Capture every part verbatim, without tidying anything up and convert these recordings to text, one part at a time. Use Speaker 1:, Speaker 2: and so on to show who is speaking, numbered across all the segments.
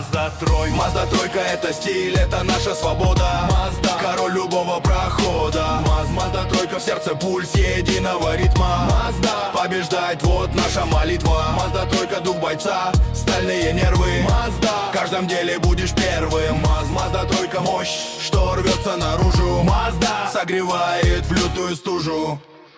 Speaker 1: Мазда тройка.
Speaker 2: Мазда тройка — это стиль, это наша свобода. Мазда, король любого прохода. Мазда тройка в сердце пульс единого ритма. Мазда, побеждать, вот наша молитва. Мазда тройка — дух бойца, стальные нервы. Мазда, в каждом деле будешь первым. Мазда тройка — мощь, что рвется наружу. Мазда согревает в лютую стужу.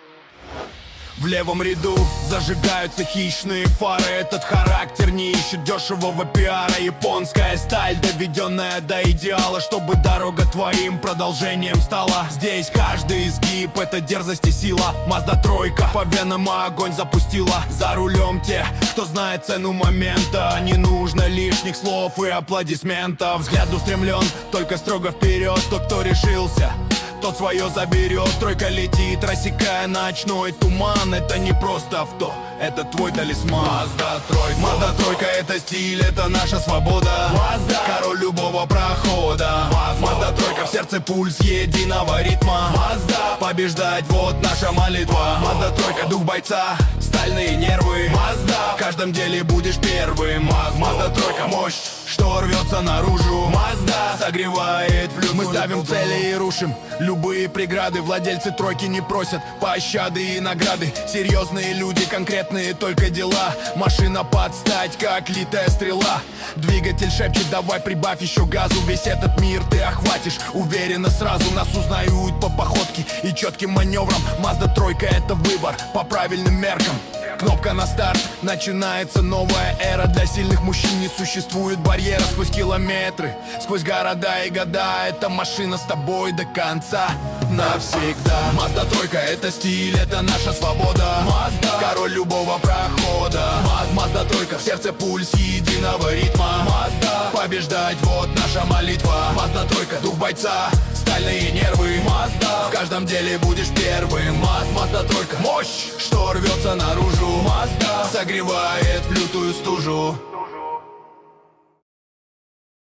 Speaker 2: В левом ряду зажигаются хищные фары. Этот характер не ищет дешевого пиара. Японская сталь, доведенная до идеала, чтобы дорога твоим продолжением стала. Здесь каждый изгиб — это дерзость и сила. Мазда тройка по венам огонь запустила. За рулем те, кто знает цену момента. Не нужно лишних слов и аплодисментов. Взгляд устремлен только строго вперед. Тот, кто решился, тот свое заберет. Тройка летит, рассекая ночной туман. Это не просто авто, это твой талисман. Мазда тройка. Мазда тройка — это стиль, это наша свобода. Мазда, король любого прохода. Мазда тройка в сердце пульс единого ритма. Мазда, побеждать, вот наша молитва. Мазда тройка — дух бойца, стальные нервы. Мазда, в каждом деле будешь первым. Мазда тройка — мощь, что рвется наружу. Мазда согревает в лютую. Мы ставим цели и рушим любые преграды. Владельцы тройки не просят пощады и награды. Серьезные люди, конкретные только дела. Машина под стать, как литая стрела. Двигатель шепчет: давай прибавь еще газу. Весь этот мир ты охватишь уверенно сразу. Нас узнают по походке и четким маневрам. Мазда тройка — это выбор по правильным меркам. Кнопка на старт, начинается новая эра. Для сильных мужчин не существует барьера. Сквозь километры, сквозь города и года, эта машина с тобой до конца, навсегда. Мазда тройка — это стиль, это наша свобода. Мазда, король любого прохода. Мазда тройка в сердце пульс единого ритма. Мазда, побеждать, вот наша молитва. Мазда тройка — дух бойца, стальные нервы. Мазда, в каждом деле будешь первым. Мазда тройка — мощь, что рвется наружу. Мазда согревает в лютую стужу.